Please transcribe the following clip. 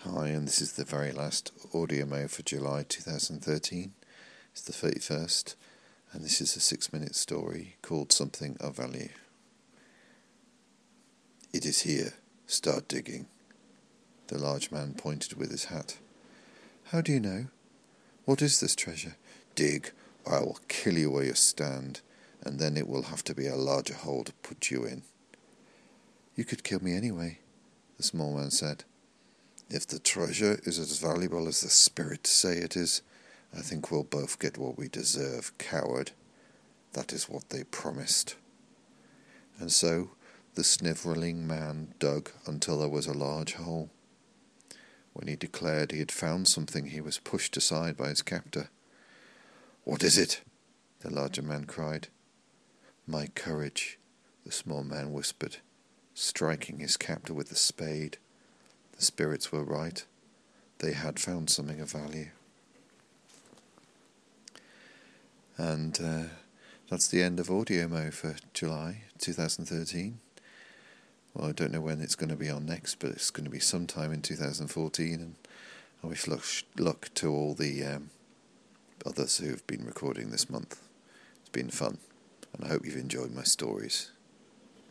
Hi, and this is the very last audio mo for July 2013. It's the 31st, and this is a 6-minute story called Something of Value. It is here. Start digging. The large man pointed with his hat. How do you know? What is this treasure? Dig, or I will kill you where you stand, and then it will have to be a larger hole to put you in. You could kill me anyway, the small man said. If the treasure is as valuable as the spirits say it is, I think we'll both get what we deserve, coward. That is what they promised. And so the snivelling man dug until there was a large hole. When he declared he had found something, he was pushed aside by his captor. What is it? The larger man cried. My courage, the small man whispered, striking his captor with the spade. The spirits were right. They had found something of value. And that's the end of Audio Mo for July 2013. Well, I don't know when it's going to be on next, but it's going to be sometime in 2014. And I wish luck to all the others who have been recording this month. It's been fun, and I hope you've enjoyed my stories.